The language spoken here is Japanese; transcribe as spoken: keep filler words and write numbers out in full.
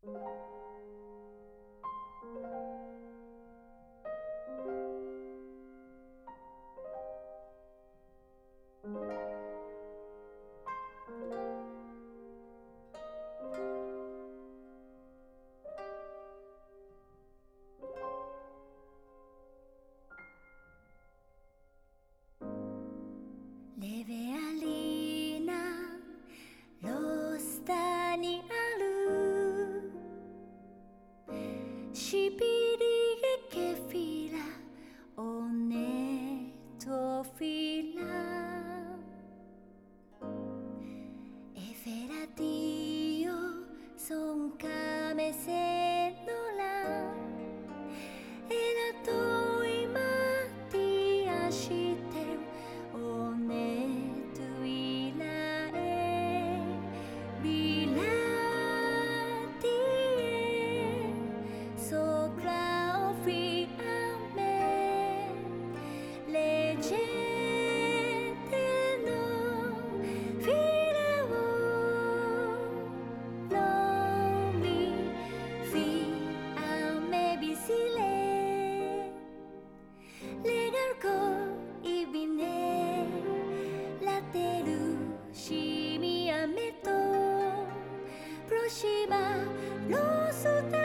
レベアリーナロスタにあるシビリゲケフィラオネトフィラエフェラディオソンカメセノラエラトイマティアシテルオネトゥイラエビラティエソクラオフィアメレジェテノフィラオノミフィアメビシレレガルコイビネラテルシミアメトプロシマロスタ